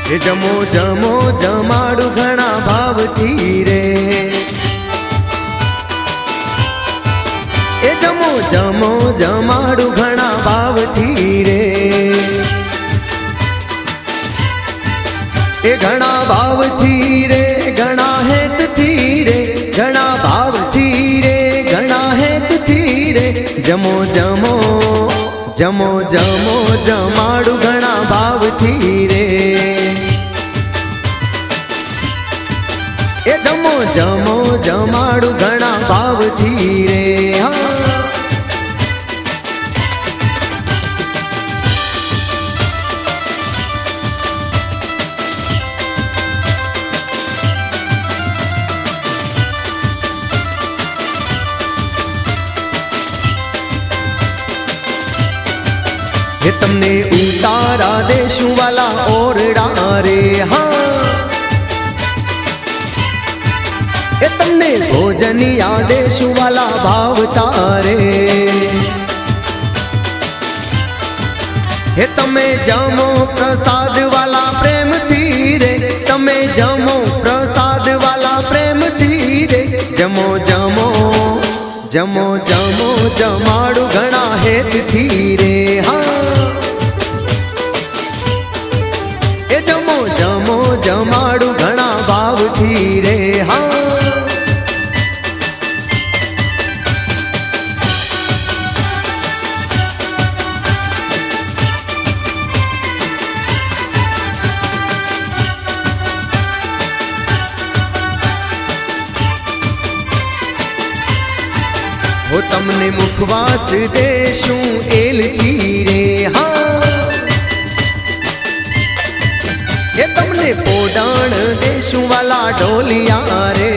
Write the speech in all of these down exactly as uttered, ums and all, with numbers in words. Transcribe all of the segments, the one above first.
એ જમો જમો જમાડું ઘણા ભાવથી રે, એ જમો જમો જમાડું ઘણા ભાવથી રે, એ ઘણા ભાવથી રે ઘણા હેતથી રે, ઘણા ભાવથી રે ઘણા હેતથી રે, જમો જમો જમો જમો જમાડું ઘણા ભાવથી રે, એ જમો જમો જમાડું ઘણા ભાવથી રે. ये तमने उतारा देशु वाला ओरडा रे, हाँ ये तमने भोजनिया देशु वाला भावता रे, ये तमे जमो प्रसाद वाला प्रेम थी रे, तमे जमो प्रसाद वाला प्रेम थी रे, जमो जमो जमो जमो जमाड़ू घना हेत थी रे, हाँ ए जमो जमो जमाड़ू घना भाव थी रे, हाँ हो तमने मुखवास देशु एलची रे, हाँ ये तमने पोडाण देशु वाला ढोलिया रे,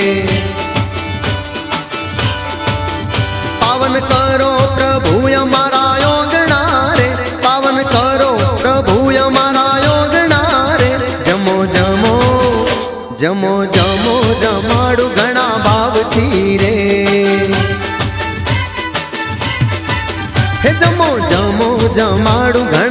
पावन करो प्रभु हमारा योगना रे, पावन करो प्रभु हमारा योगना रे, जमो जमो जमो जमो जमाड़ू घना भाव थी रे, हे जमो जमो जमाड़ू घना